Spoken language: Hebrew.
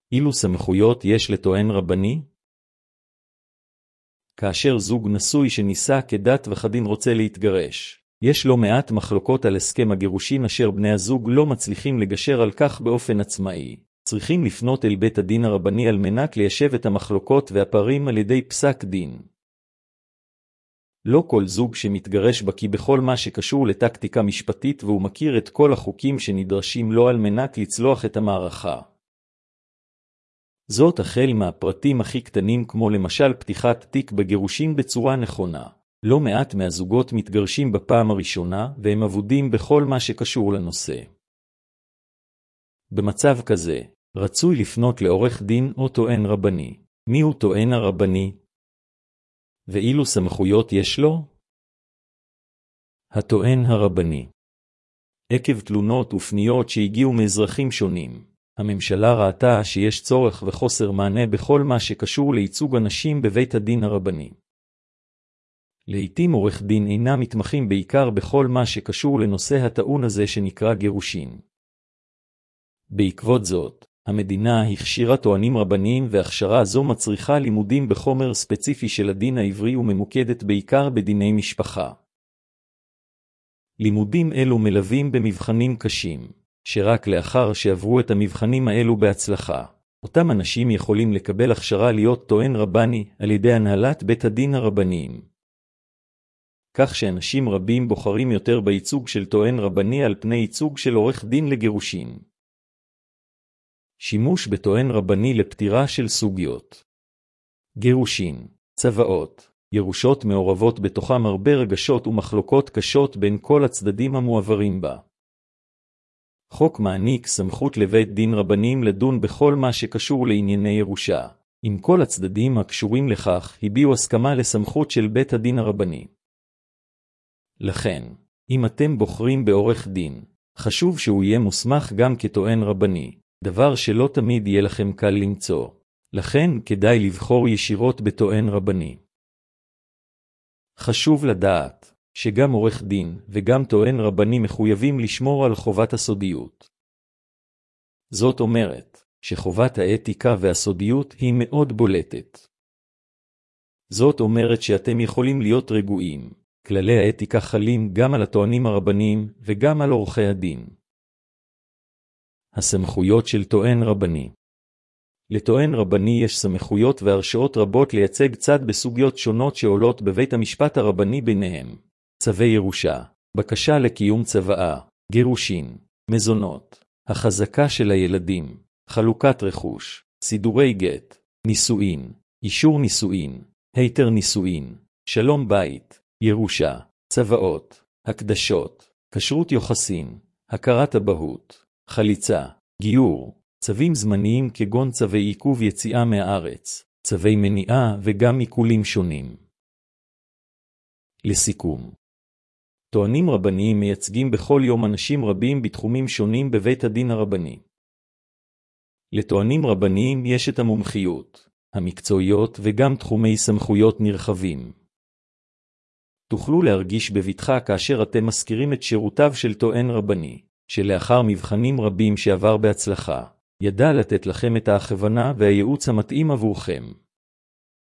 אילו סמכויות יש לטוען רבני? כאשר זוג נשוי שנישא כדת וכדין רוצה להתגרש, יש לא מעט מחלוקות על הסכם הגירושין אשר בני הזוג לא מצליחים לגשר על כך באופן עצמאי. צריכים לפנות אל בית הדין הרבני על מנת ליישב את המחלוקות והפערים על ידי פסק דין. לא כל זוג שמתגרש בקי בכל מה שקשור לטקטיקה משפטית והוא מכיר את כל החוקים שנדרשים לו על מנת לצלוח את המערכה. זאת החל מהפרטים הכי קטנים כמו למשל פתיחת תיק בגירושין בצורה נכונה. לא מעט מהזוגות מתגרשים בפעם הראשונה והם אבודים בכל מה שקשור לנושא. במצב כזה, רצוי לפנות לעורך דין או טוען רבני. מי הוא טוען הרבני? ואילו סמכויות יש לו? הטוען הרבני. עקב תלונות ופניות שהגיעו מאזרחים שונים, הממשלה ראתה שיש צורך וחוסר מענה בכל מה שקשור לייצוג אנשים בבית הדין הרבני. לעתים עורך דין אינם מתמחים בעיקר בכל מה שקשור לנושא הטעון הזה שנקרא גירושין. בעקבות זאת, המדינה הכשירה טוענים רבניים והכשרה זו מצריכה לימודים בחומר ספציפי של הדין העברי וממוקדת בעיקר בדיני משפחה. לימודים אלו מלווים במבחנים קשים, שרק לאחר שעברו את המבחנים האלו בהצלחה, אותם אנשים יכולים לקבל הכשרה להיות טוען רבני על ידי הנהלת בית הדין הרבניים. כך שאנשים רבים בוחרים יותר בייצוג של טוען רבני על פני ייצוג של עורך דין לגירושין. שימוש בטוען רבני לפתירה של סוגיות. גירושין, צוואות, ירושות מעורבות בתוכם הרבה רגשות ומחלוקות קשות בין כל הצדדים המועברים בה. חוק מעניק סמכות לבית דין רבניים לדון בכל מה שקשור לענייני ירושה, אם כל הצדדים הקשורים לכך הביעו הסכמה לסמכות של בית הדין הרבני. לכן, אם אתם בוחרים בעורך דין, חשוב שהוא יהיה מוסמך גם כטוען רבני. דבר שלא תמיד יהיה לכם קל למצוא. לכן כדאי לבחור ישירות בטוען רבני. חשוב לדעת שגם עורך דין וגם טוען רבני מחויבים לשמור על חובת הסודיות. זאת אומרת שחובת האתיקה והסודיות היא מאוד בולטת. זאת אומרת שאתם יכולים להיות רגועים. כללי האתיקה חלים גם על הטוענים הרבניים וגם על עורכי הדין. הסמכויות של טוען רבני. לטוען רבני יש סמכויות והרשאות רבות לייצג צד בסוגיות שונות שעולות בבית המשפט הרבני ביניהם. צווי ירושה, בקשה לקיום צוואה, גירושין, מזונות, החזקה של הילדים, חלוקת רכוש, סידורי גט, נישואין, אישור נישואין, היתר נישואין, שלום בית, ירושה, צוואות, הקדשות, כשרות יוחסין, הכרת אבהות, חליצה, גיור, צווים זמניים כגון צווי עיכוב יציאה מהארץ, צווי מניעה וגם עיקולים שונים. לסיכום, טוענים רבניים מייצגים בכל יום אנשים רבים בתחומים שונים בבית הדין הרבני. לטוענים רבניים יש את המומחיות, המקצועיות וגם תחומי סמכויות נרחבים. תוכלו להרגיש בבטחה כאשר אתם מזכירים את שירותיו של טוען רבני, שלאחר מבחנים רבים שעבר בהצלחה, ידע לתת לכם את ההכוונה והייעוץ המתאים עבורכם.